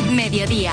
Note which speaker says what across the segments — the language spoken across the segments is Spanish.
Speaker 1: Mediodía.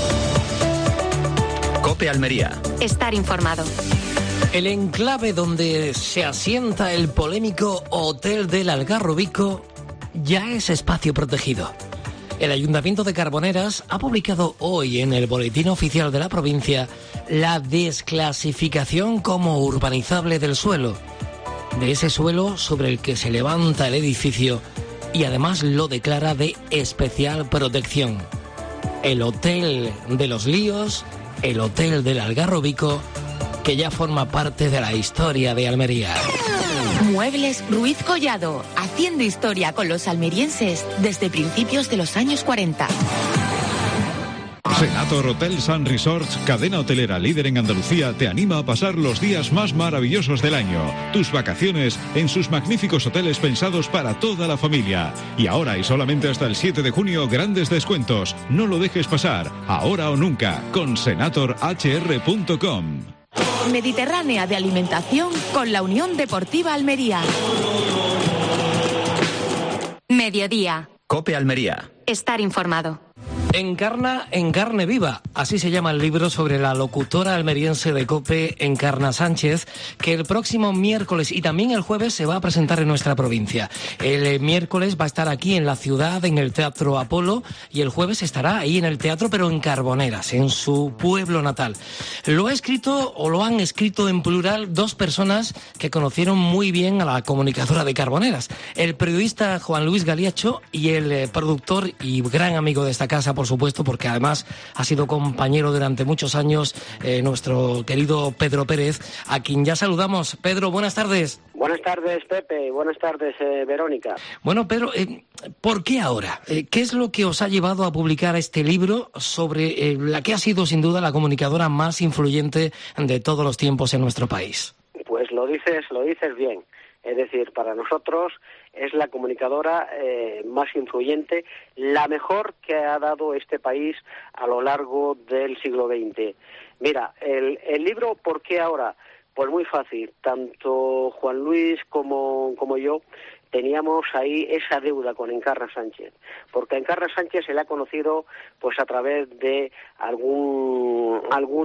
Speaker 2: COPE Almería.
Speaker 1: Estar informado.
Speaker 3: El enclave donde se asienta el polémico Hotel del Algarrobico ya es espacio protegido. El Ayuntamiento de Carboneras ha publicado hoy en el Boletín Oficial de la provincia la desclasificación como urbanizable del suelo, de ese suelo sobre el que se levanta el edificio, y además lo declara de especial protección. El Hotel de los Líos, el Hotel del Algarrobico, que ya forma parte de la historia de Almería.
Speaker 1: Muebles Ruiz Collado, haciendo historia con los almerienses desde principios de los años 40.
Speaker 4: Senator Hotels and Resorts, cadena hotelera líder en Andalucía, te anima a pasar los días más maravillosos del año. Tus vacaciones en sus magníficos hoteles pensados para toda la familia. Y ahora y solamente hasta el 7 de junio, grandes descuentos. No lo dejes pasar, ahora o nunca, con senatorhr.com.
Speaker 1: Mediterránea de alimentación con la Unión Deportiva Almería. Mediodía.
Speaker 2: COPE Almería.
Speaker 1: Estar informado.
Speaker 3: Encarna en carne viva, así se llama el libro sobre la locutora almeriense de COPE, Encarna Sánchez, que el próximo miércoles y también el jueves se va a presentar en nuestra provincia. El miércoles va a estar aquí en la ciudad, en el Teatro Apolo, y el jueves estará ahí en el teatro, pero en Carboneras, en su pueblo natal. Lo ha escrito, o lo han escrito en plural, dos personas que conocieron muy bien a la comunicadora de Carboneras, el periodista Juan Luis Galiacho y el productor y gran amigo de esta casa, por supuesto, porque además ha sido compañero durante muchos años, nuestro querido Pedro Pérez, a quien ya saludamos. Pedro, buenas tardes.
Speaker 5: Buenas tardes, Pepe. Buenas tardes, Verónica.
Speaker 3: Bueno, Pedro, ¿por qué ahora? ¿Qué es lo que os ha llevado a publicar este libro sobre la que ha sido, sin duda, la comunicadora más influyente de todos los tiempos en nuestro país?
Speaker 5: Pues lo dices bien. Es decir, para nosotros es la comunicadora más influyente, la mejor que ha dado este país a lo largo del siglo XX. Mira, el libro, ¿por qué ahora? Pues muy fácil. Tanto Juan Luis como yo teníamos ahí esa deuda con Encarna Sánchez, porque a Encarna Sánchez se le ha conocido pues a través de algún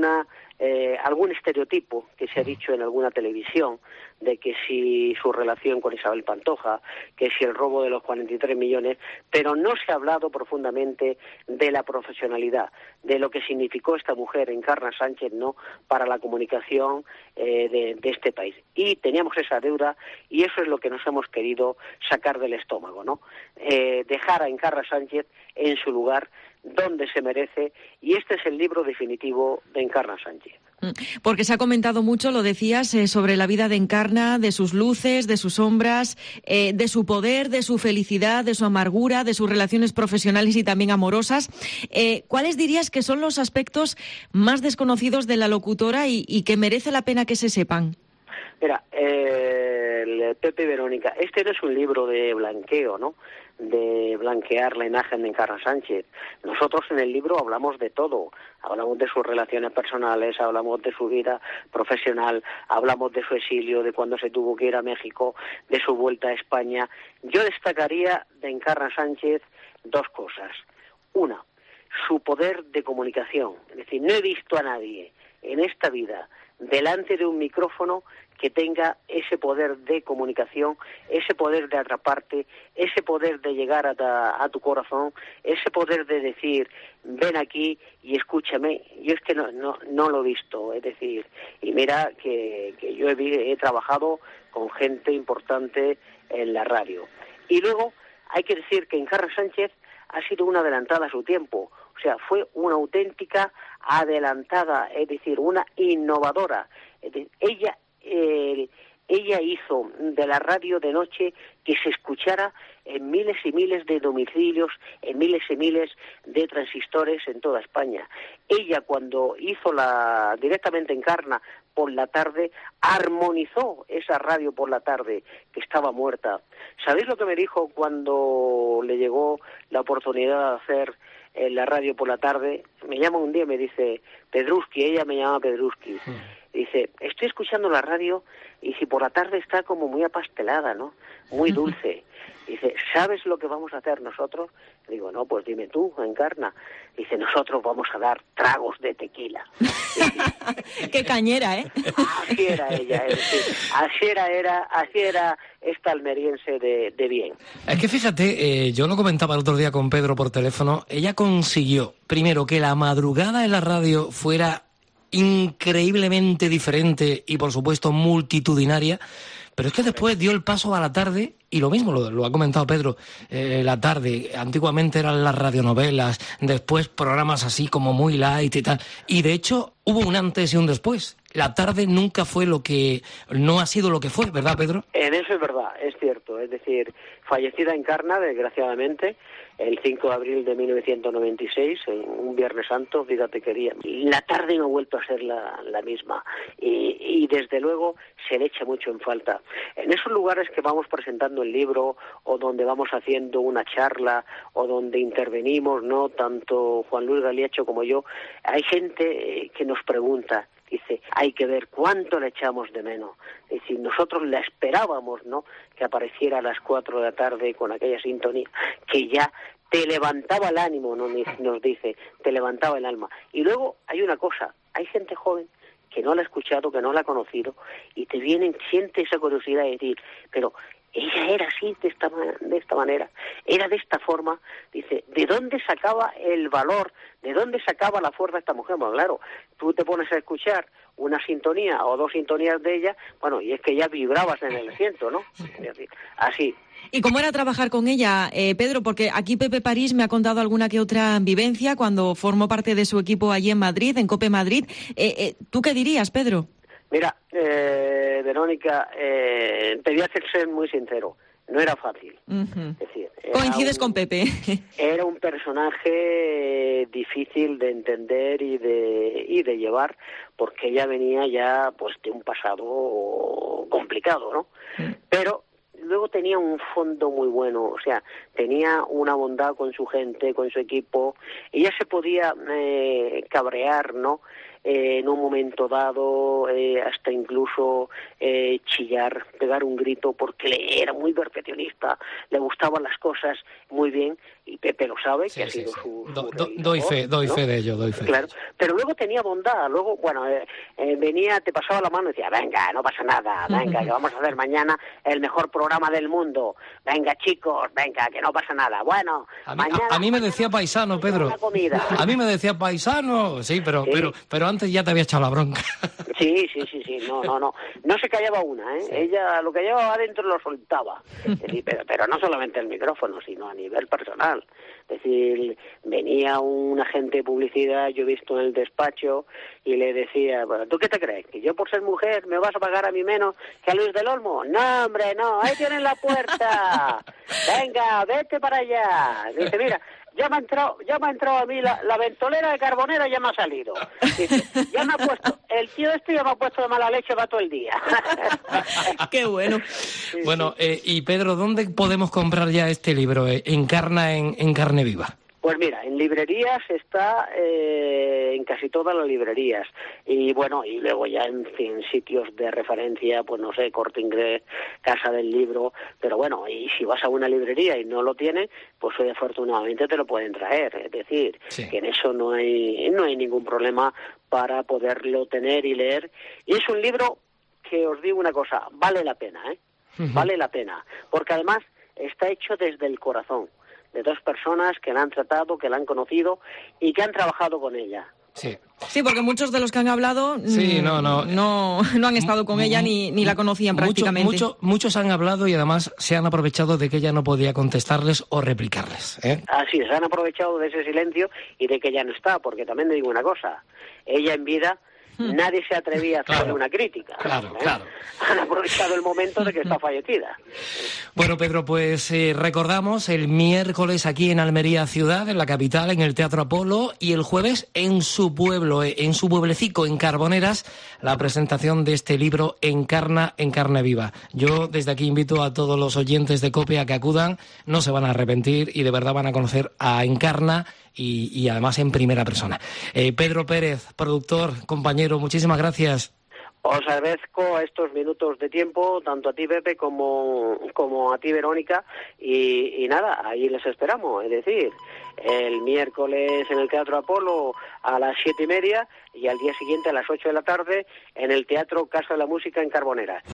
Speaker 5: estereotipo que se ha dicho en alguna televisión, de que si su relación con Isabel Pantoja, que si el robo de los 43 millones, pero no se ha hablado profundamente de la profesionalidad, de lo que significó esta mujer, Encarna Sánchez, ¿no?, para la comunicación de este país. Y teníamos esa deuda, y eso es lo que nos hemos querido sacar del estómago, ¿no? Dejar a Encarna Sánchez en su lugar, donde se merece, y este es el libro definitivo de Encarna Sánchez.
Speaker 6: Porque se ha comentado mucho, lo decías, sobre la vida de Encarna, de sus luces, de sus sombras, de su poder, de su felicidad, de su amargura, de sus relaciones profesionales y también amorosas. ¿Cuáles dirías que son los aspectos más desconocidos de la locutora y que merece la pena que se sepan?
Speaker 5: Mira, Pepe y Verónica, este no es un libro de blanqueo, ¿no?, de blanquear la imagen de Encarna Sánchez. Nosotros en el libro hablamos de todo, hablamos de sus relaciones personales, hablamos de su vida profesional, hablamos de su exilio, de cuando se tuvo que ir a México, de su vuelta a España. Yo destacaría de Encarna Sánchez dos cosas. Una, su poder de comunicación. Es decir, no he visto a nadie en esta vida delante de un micrófono que tenga ese poder de comunicación, ese poder de atraparte, ese poder de llegar a tu corazón, ese poder de decir, ven aquí y escúchame. Yo es que no lo he visto, es decir, y mira que yo he trabajado con gente importante en la radio. Y luego hay que decir que Encarna Sánchez ha sido una adelantada a su tiempo, o sea, fue una auténtica adelantada, es decir, una innovadora. Es decir, ella hizo de la radio de noche que se escuchara en miles y miles de domicilios, en miles y miles de transistores en toda España. Ella, cuando hizo directamente Encarna por la tarde, armonizó esa radio por la tarde, que estaba muerta. ¿Sabéis lo que me dijo cuando le llegó la oportunidad de hacer la radio por la tarde? Me llama un día y me dice, Pedruski, ella me llama Pedruski. Dice, estoy escuchando la radio y si por la tarde está como muy apastelada, ¿no? Muy dulce. Dice, ¿sabes lo que vamos a hacer nosotros? Digo, no, pues dime tú, Encarna. Dice, nosotros vamos a dar tragos de tequila.
Speaker 6: Qué cañera, ¿eh?
Speaker 5: Así era ella, es decir, así era esta almeriense de bien.
Speaker 3: Es que fíjate, yo lo comentaba el otro día con Pedro por teléfono, ella consiguió, primero, que la madrugada en la radio fuera increíblemente diferente y, por supuesto, multitudinaria, pero es que después dio el paso a la tarde, y lo mismo lo ha comentado Pedro, la tarde, antiguamente eran las radionovelas, después programas así como muy light y tal, y de hecho hubo un antes y un después. La tarde nunca fue no ha sido lo que fue, ¿verdad, Pedro?
Speaker 5: En eso es verdad, es cierto, es decir, fallecida Encarna, desgraciadamente, el 5 de abril de 1996, un Viernes Santo, fíjate quería. La tarde no ha vuelto a ser la misma y desde luego se le echa mucho en falta. En esos lugares que vamos presentando el libro o donde vamos haciendo una charla o donde intervenimos, ¿no? Tanto Juan Luis Galiacho como yo, hay gente que nos pregunta, dice, hay que ver cuánto le echamos de menos. Es decir, nosotros la esperábamos, ¿no?, que apareciera a las 4 de la tarde con aquella sintonía que ya te levantaba el ánimo, ¿no?, nos dice, te levantaba el alma. Y luego hay una cosa, hay gente joven que no la ha escuchado, que no la ha conocido, y te siente esa curiosidad de decir, pero ella era así, de esta manera, era de esta forma. Dice, ¿de dónde sacaba el valor? ¿De dónde sacaba la fuerza esta mujer? Bueno, claro, tú te pones a escuchar una sintonía o dos sintonías de ella, bueno, y es que ya vibrabas en el asiento, ¿no? Es decir, así.
Speaker 6: ¿Y cómo era trabajar con ella, Pedro? Porque aquí Pepe París me ha contado alguna que otra vivencia cuando formó parte de su equipo allí en Madrid, en COPE Madrid. ¿Tú qué dirías, Pedro?
Speaker 5: Mira, Verónica, te voy a ser muy sincero, no era fácil.
Speaker 6: Uh-huh.
Speaker 5: Es decir,
Speaker 6: coincides con Pepe.
Speaker 5: Era un personaje difícil de entender y de llevar, porque ella venía ya pues de un pasado complicado, ¿no? Pero luego tenía un fondo muy bueno, o sea, tenía una bondad con su gente, con su equipo. Ella se podía cabrear, ¿no?, en un momento dado, hasta incluso chillar, pegar un grito, porque era muy perfeccionista, le gustaban las cosas muy bien, y Pepe lo sabe, que ha sido su
Speaker 3: doy fe de ello, doy fe.
Speaker 5: Claro, pero luego tenía bondad, luego, bueno, venía, te pasaba la mano y decía, venga, no pasa nada, venga, que vamos a hacer mañana el mejor programa del mundo, venga, chicos, venga, que no pasa nada, bueno, mañana...
Speaker 3: A mí me decía paisano, Pedro. A mí me decía paisano, sí, pero antes ya te había echado la bronca.
Speaker 5: Sí, no se callaba una, ¿eh? Sí. Ella lo que llevaba adentro lo soltaba, pero no solamente el micrófono, sino a nivel personal. Es decir, venía un agente de publicidad, yo he visto en el despacho, y le decía, bueno, ¿tú qué te crees? ¿Que yo por ser mujer me vas a pagar a mí menos que a Luis del Olmo? No, hombre, no, ahí tienes la puerta, venga, vete para allá. Dice, mira, ya me ha entrado a mí la ventolera de Carbonera, ya me ha salido. Dice, ya me ha puesto, el tío ya me ha puesto de mala leche para todo el día.
Speaker 6: Qué bueno.
Speaker 5: Sí,
Speaker 3: bueno, y Pedro, ¿dónde podemos comprar ya este libro, Encarna en carne viva?
Speaker 5: Pues mira, en librerías está, en casi todas las librerías, y bueno, y luego ya en sitios de referencia, pues no sé, Corte Inglés, Casa del Libro, pero bueno, y si vas a una librería y no lo tiene, pues hoy afortunadamente te lo pueden traer, es decir, sí, que en eso no hay ningún problema para poderlo tener y leer, y es un libro que os digo una cosa, vale la pena, vale la pena, porque además está hecho desde el corazón, de dos personas que la han tratado, que la han conocido y que han trabajado con ella.
Speaker 6: Sí, porque muchos de los que han hablado no han estado con ella ni la conocían prácticamente.
Speaker 3: Muchos han hablado y además se han aprovechado de que ella no podía contestarles o replicarles.
Speaker 5: Así, se han aprovechado de ese silencio y de que ella no está, porque también le digo una cosa, ella en vida... Nadie se atrevía a hacerle una crítica.
Speaker 3: Claro.
Speaker 5: Han aprovechado el momento de que está fallecida.
Speaker 3: Bueno, Pedro, pues recordamos el miércoles aquí en Almería ciudad, en la capital, en el Teatro Apolo, y el jueves en su pueblo, en su pueblecico, en Carboneras, la presentación de este libro Encarna en carne viva. Yo desde aquí invito a todos los oyentes de COPE a que acudan, no se van a arrepentir y de verdad van a conocer a Encarna y además en primera persona. Pedro Pérez, productor, compañero, muchísimas gracias.
Speaker 5: Os agradezco estos minutos de tiempo, tanto a ti, Pepe, como a ti, Verónica, y nada, ahí les esperamos, es decir, el miércoles en el Teatro Apolo a las 7:30 y al día siguiente a las 8 de la tarde en el Teatro Casa de la Música en Carbonera.